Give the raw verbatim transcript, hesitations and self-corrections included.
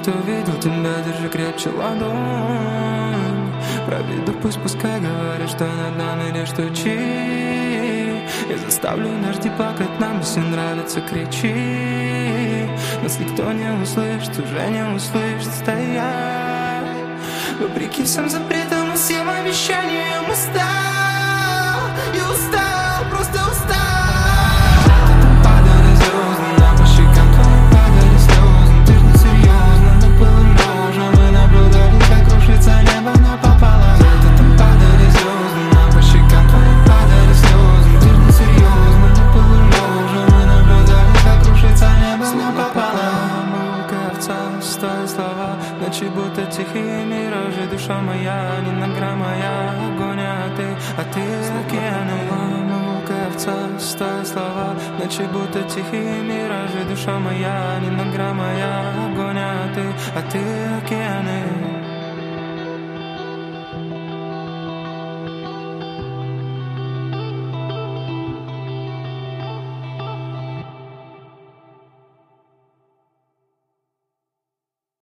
кто видел тебя, держи крепче ладонь. Проведу пусть, пускай говорят, что над нами лишь тучи. Я заставлю дожди плакать, нам если нравится, кричи. Нас никто не услышит, уже не услышит стоять. Вопреки всем запретам и всем обещаниям устал. Я устал, просто устал. Падали звезды, нам по щекам твоим падали слезы. Ты ж не серьезно, но было нужно. Мы наблюдали, как рушится небо напополам. Где-то там падали звезды, нам по щекам твоим падали слезы. Ты ж не серьезно, но было нужно. Мы наблюдали, как рушится небо напополам. Овца, стоят слова, ночи будто тихие миражи. Душа моя, не на грамм моя, огонь, а ты, а ты океаны. Овца, стоят слова, ночи будто тихие миражи. Душа моя, не на грамм моя, огонь, а ты, а ты океаны.